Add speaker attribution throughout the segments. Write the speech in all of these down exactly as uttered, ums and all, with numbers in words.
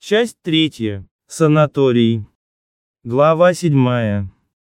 Speaker 1: Часть третья. Санаторий. Глава седьмая.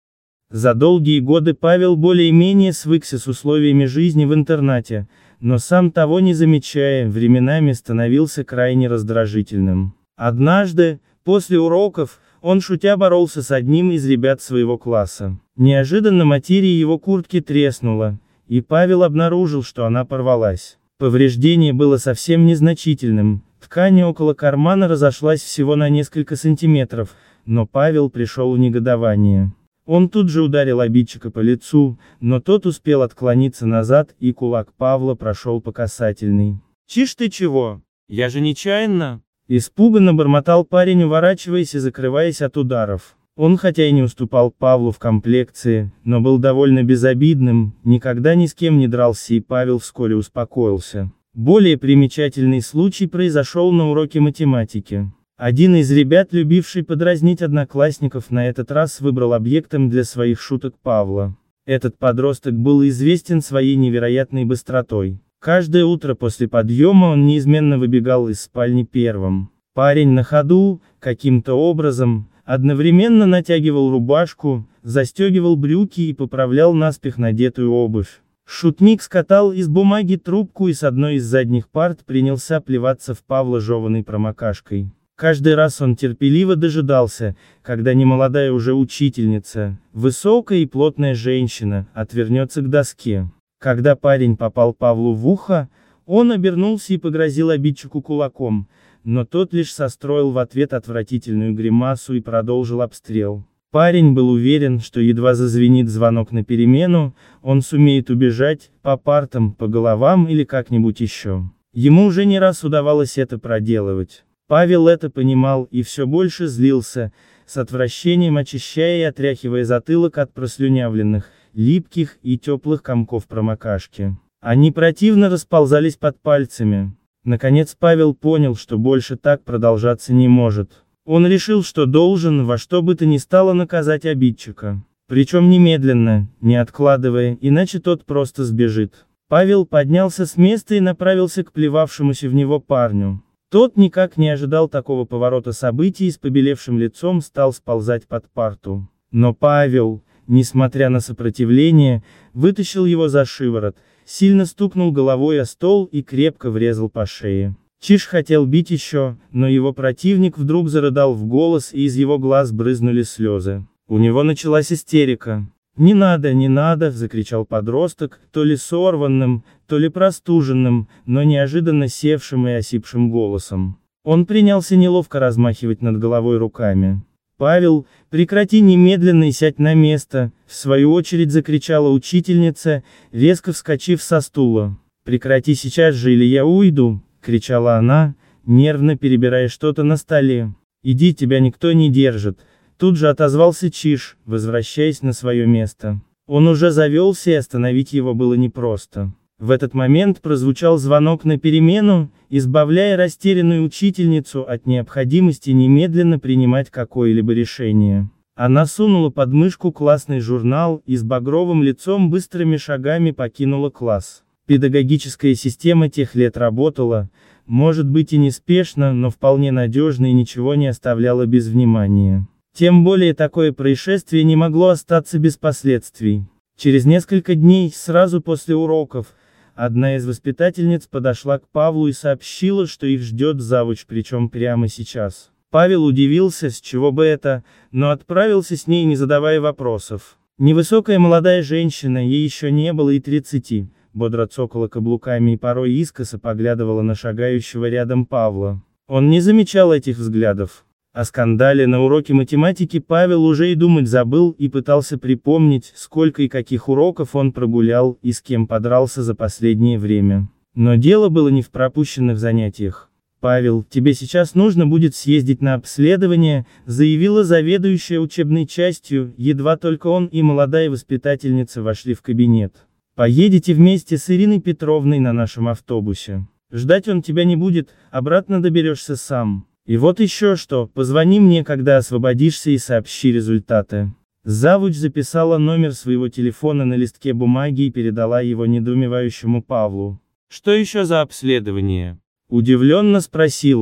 Speaker 1: За долгие годы Павел более-менее свыкся с условиями жизни в интернате, но сам того не замечая, временами становился крайне раздражительным. Однажды, после уроков, он шутя боролся с одним из ребят своего класса. Неожиданно материя его куртки треснула, и Павел обнаружил, что она порвалась. Повреждение было совсем незначительным, ткань около кармана разошлась всего на несколько сантиметров, но Павел пришел в негодование. Он тут же ударил обидчика по лицу, но тот успел отклониться назад, и кулак Павла прошел по касательной. «Чиж ты чего? Я же нечаянно!» Испуганно бормотал парень, уворачиваясь и закрываясь от ударов. Он хотя и не уступал Павлу в комплекции, но был довольно безобидным, никогда ни с кем не дрался, и Павел вскоре успокоился. Более примечательный случай произошел на уроке математики. Один из ребят, любивший подразнить одноклассников, на этот раз выбрал объектом для своих шуток Павла. Этот подросток был известен своей невероятной быстротой. Каждое утро после подъема он неизменно выбегал из спальни первым. Парень на ходу, каким-то образом, одновременно натягивал рубашку, застегивал брюки и поправлял наспех надетую обувь. Шутник скатал из бумаги трубку и с одной из задних парт принялся плеваться в Павла жеваной промокашкой. Каждый раз он терпеливо дожидался, когда немолодая уже учительница, высокая и плотная женщина, отвернется к доске. Когда парень попал Павлу в ухо, он обернулся и погрозил обидчику кулаком, но тот лишь состроил в ответ отвратительную гримасу и продолжил обстрел. Парень был уверен, что едва зазвенит звонок на перемену, он сумеет убежать, по партам, по головам или как-нибудь еще. Ему уже не раз удавалось это проделывать. Павел это понимал и все больше злился, с отвращением очищая и отряхивая затылок от прослюнявленных, липких и теплых комков промокашки. Они противно расползались под пальцами. Наконец Павел понял, что больше так продолжаться не может. Он решил, что должен во что бы то ни стало наказать обидчика. Причем немедленно, не откладывая, иначе тот просто сбежит. Павел поднялся с места и направился к плевавшемуся в него парню. Тот никак не ожидал такого поворота событий и с побелевшим лицом стал сползать под парту. Но Павел, несмотря на сопротивление, вытащил его за шиворот, сильно стукнул головой о стол и крепко врезал по шее. Чиж хотел бить еще, но его противник вдруг зарыдал в голос, и из его глаз брызнули слезы. У него началась истерика. «Не надо, не надо!» — закричал подросток, то ли сорванным, то ли простуженным, но неожиданно севшим и осипшим голосом. Он принялся неловко размахивать над головой руками. «Павел, прекрати немедленно и сядь на место!» — в свою очередь закричала учительница, резко вскочив со стула. «Прекрати сейчас же, или я уйду!» — кричала она, нервно перебирая что-то на столе. «Иди, тебя никто не держит!» Тут же отозвался Чиж, возвращаясь на свое место. Он уже завелся, и остановить его было непросто. В этот момент прозвучал звонок на перемену, избавляя растерянную учительницу от необходимости немедленно принимать какое-либо решение. Она сунула под мышку классный журнал и с багровым лицом быстрыми шагами покинула класс. Педагогическая система тех лет работала, может быть и неспешно, но вполне надежно и ничего не оставляла без внимания. Тем более такое происшествие не могло остаться без последствий. Через несколько дней, сразу после уроков, одна из воспитательниц подошла к Павлу и сообщила, что их ждет завуч, причем прямо сейчас. Павел удивился, с чего бы это, но отправился с ней, не задавая вопросов. Невысокая молодая женщина, ей еще не было и тридцати, бодро цокала каблуками и порой искоса поглядывала на шагающего рядом Павла. Он не замечал этих взглядов. О скандале на уроке математики Павел уже и думать забыл и пытался припомнить, сколько и каких уроков он прогулял и с кем подрался за последнее время. Но дело было не в пропущенных занятиях. «Павел, тебе сейчас нужно будет съездить на обследование», заявила заведующая учебной частью, едва только он и молодая воспитательница вошли в кабинет. «Поедете вместе с Ириной Петровной на нашем автобусе. Ждать он тебя не будет, обратно доберешься сам. И вот еще что, позвони мне, когда освободишься, и сообщи результаты». Завуч записала номер своего телефона на листке бумаги и передала его недоумевающему Павлу. «Что еще за обследование?» — удивленно спросил он.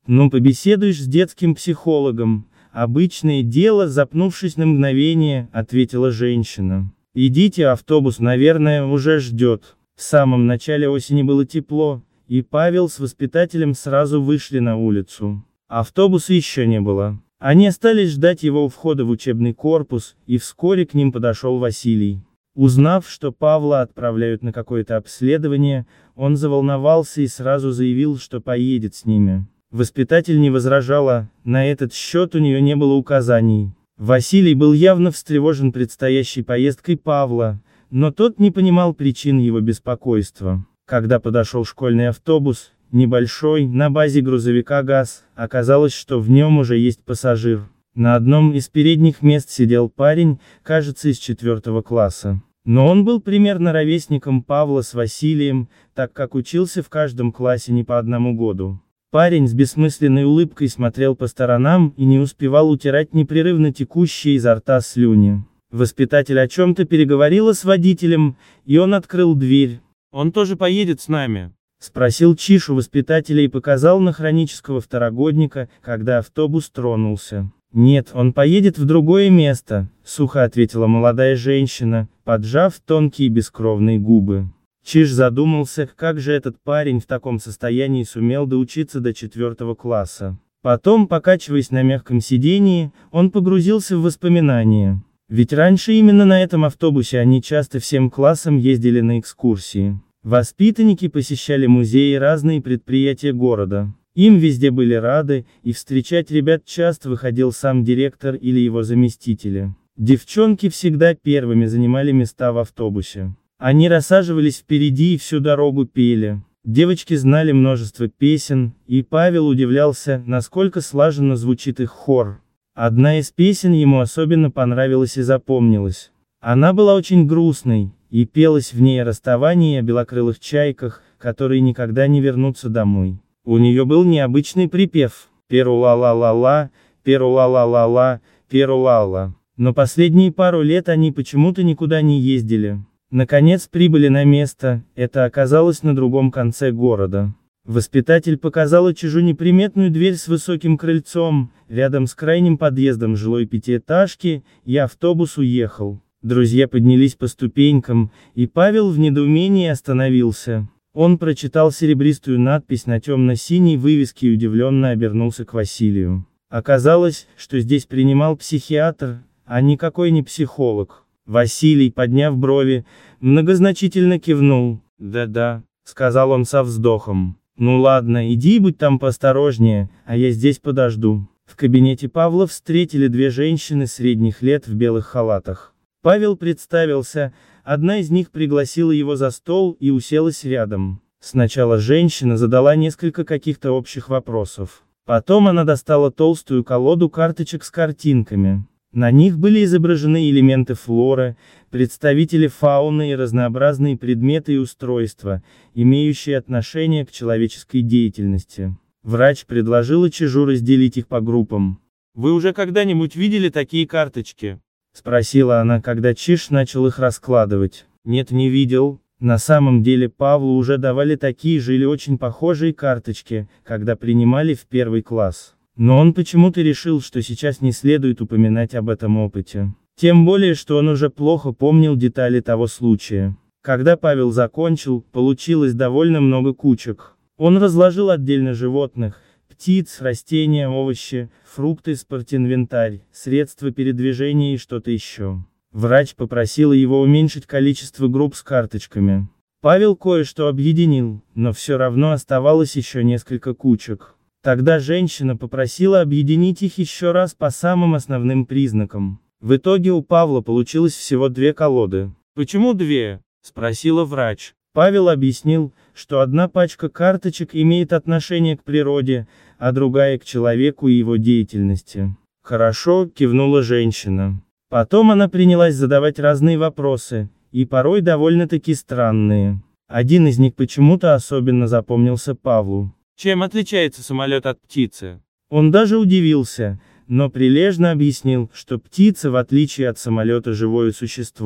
Speaker 1: Ну побеседуешь с детским психологом. Обычное дело, запнувшись на мгновение, ответила женщина. Идите, автобус, наверное, уже ждет. В самом начале осени было тепло, и Павел с воспитателем сразу вышли на улицу. Автобуса еще не было. Они остались ждать его у входа в учебный корпус, и вскоре к ним подошел Василий. Узнав, что Павла отправляют на какое-то обследование, он заволновался и сразу заявил, что поедет с ними. Воспитатель не возражала, на этот счет у нее не было указаний. Василий был явно встревожен предстоящей поездкой Павла, но тот не понимал причин его беспокойства. Когда подошел школьный автобус, небольшой, на базе грузовика ГАЗ, оказалось, что в нем уже есть пассажир. На одном из передних мест сидел парень, кажется, из четвертого класса. Но он был примерно ровесником Павла с Василием, так как учился в каждом классе не по одному году. Парень с бессмысленной улыбкой смотрел по сторонам и не успевал утирать непрерывно текущие изо рта слюни. Воспитатель о чем-то переговорила с водителем, и он открыл дверь.
Speaker 2: «Он тоже поедет с нами?»
Speaker 1: — спросил Чиш у воспитателя и показал на хронического второгодника, когда автобус тронулся. «Нет, он поедет в другое место», — сухо ответила молодая женщина, поджав тонкие бескровные губы. Чиж задумался, как же этот парень в таком состоянии сумел доучиться до четвертого класса. Потом, покачиваясь на мягком сидении, он погрузился в воспоминания. Ведь раньше именно на этом автобусе они часто всем классом ездили на экскурсии. Воспитанники посещали музеи и разные предприятия города. Им везде были рады, и встречать ребят часто выходил сам директор или его заместители. Девчонки всегда первыми занимали места в автобусе. Они рассаживались впереди и всю дорогу пели. Девочки знали множество песен, и Павел удивлялся, насколько слаженно звучит их хор. Одна из песен ему особенно понравилась и запомнилась. Она была очень грустной, и пелась в ней о расставании и о белокрылых чайках, которые никогда не вернутся домой. У нее был необычный припев «Перу-ла-ла-ла-ла, перу-ла-ла-ла-ла, перу-ла-ла». Но последние пару лет они почему-то никуда не ездили. Наконец прибыли на место, это оказалось на другом конце города. Воспитатель показала Чижу неприметную дверь с высоким крыльцом, рядом с крайним подъездом жилой пятиэтажки, и автобус уехал. Друзья поднялись по ступенькам, и Павел в недоумении остановился. Он прочитал серебристую надпись на темно-синей вывеске и удивленно обернулся к Василию. Оказалось, что здесь принимал психиатр, а никакой не психолог. Василий, подняв брови, многозначительно кивнул. «Да-да», — сказал он со вздохом. «Ну ладно, иди, будь там поосторожнее, а я здесь подожду». В кабинете Павла встретили две женщины средних лет в белых халатах. Павел представился, одна из них пригласила его за стол и уселась рядом. Сначала женщина задала несколько каких-то общих вопросов. Потом она достала толстую колоду карточек с картинками. На них были изображены элементы флоры, представители фауны и разнообразные предметы и устройства, имеющие отношение к человеческой деятельности. Врач предложила Чижу разделить их по группам.
Speaker 2: «Вы уже когда-нибудь видели такие карточки?»
Speaker 1: — спросила она, когда Чиж начал их раскладывать. «Нет, не видел». На самом деле Павлу уже давали такие же или очень похожие карточки, когда принимали в первый класс. Но он почему-то решил, что сейчас не следует упоминать об этом опыте. Тем более, что он уже плохо помнил детали того случая. Когда Павел закончил, получилось довольно много кучек. Он разложил отдельно животных, птиц, растения, овощи, фрукты, спортинвентарь, средства передвижения и что-то еще. Врач попросила его уменьшить количество групп с карточками. Павел кое-что объединил, но все равно оставалось еще несколько кучек. Тогда женщина попросила объединить их еще раз по самым основным признакам. В итоге у Павла получилось всего две колоды.
Speaker 2: «Почему две?» — спросила врач.
Speaker 1: Павел объяснил, что одна пачка карточек имеет отношение к природе, а другая к человеку и его деятельности. «Хорошо», — кивнула женщина. Потом она принялась задавать разные вопросы, и порой довольно-таки странные. Один из них почему-то особенно запомнился Павлу.
Speaker 2: «Чем отличается самолет от птицы?»
Speaker 1: Он даже удивился, но прилежно объяснил, что птица, в отличие от самолета, живое существо.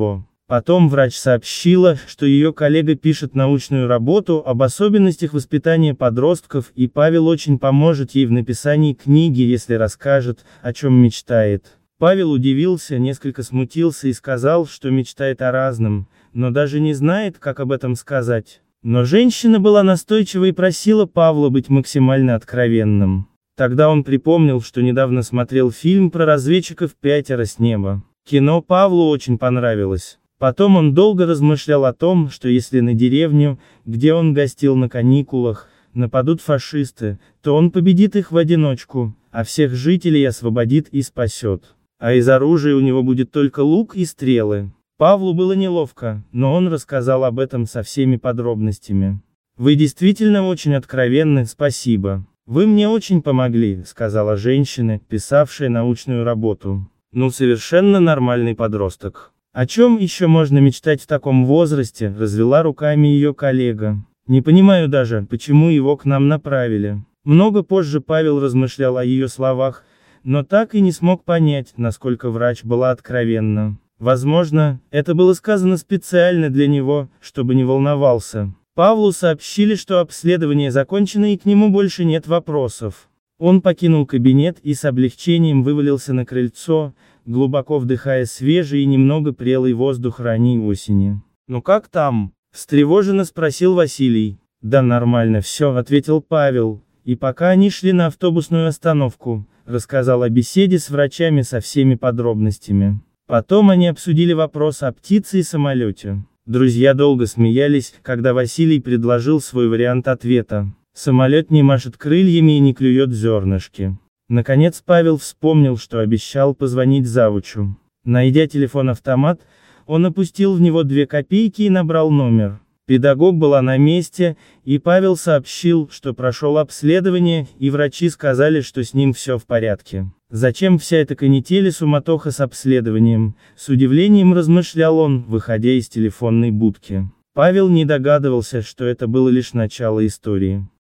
Speaker 1: Потом врач сообщила, что ее коллега пишет научную работу об особенностях воспитания подростков, и Павел очень поможет ей в написании книги, если расскажет, о чем мечтает. Павел удивился, несколько смутился и сказал, что мечтает о разном, но даже не знает, как об этом сказать. Но женщина была настойчива и просила Павла быть максимально откровенным. Тогда он припомнил, что недавно смотрел фильм про разведчиков «Пятеро с неба». Кино Павлу очень понравилось. Потом он долго размышлял о том, что если на деревню, где он гостил на каникулах, нападут фашисты, то он победит их в одиночку, а всех жителей освободит и спасет. А из оружия у него будет только лук и стрелы. Павлу было неловко, но он рассказал об этом со всеми подробностями. «Вы действительно очень откровенны, спасибо. Вы мне очень помогли», — сказала женщина, писавшая научную работу. «Ну, совершенно нормальный подросток. О чем еще можно мечтать в таком возрасте», — развела руками ее коллега. «Не понимаю даже, почему его к нам направили». Много позже Павел размышлял о ее словах, но так и не смог понять, насколько врач была откровенна. Возможно, это было сказано специально для него, чтобы не волновался. Павлу сообщили, что обследование закончено и к нему больше нет вопросов. Он покинул кабинет и с облегчением вывалился на крыльцо, глубоко вдыхая свежий и немного прелый воздух ранней осени. «Ну как там?» – встревоженно спросил Василий. «Да нормально все», – ответил Павел, и пока они шли на автобусную остановку, рассказал о беседе с врачами со всеми подробностями. Потом они обсудили вопрос о птице и самолете. Друзья долго смеялись, когда Василий предложил свой вариант ответа. Самолет не машет крыльями и не клюет зернышки. Наконец Павел вспомнил, что обещал позвонить завучу. Найдя телефон-автомат, он опустил в него две копейки и набрал номер. Педагог была на месте, и Павел сообщил, что прошел обследование, и врачи сказали, что с ним все в порядке. Зачем вся эта канитель и суматоха с обследованием? С удивлением размышлял он, выходя из телефонной будки. Павел не догадывался, что это было лишь начало истории.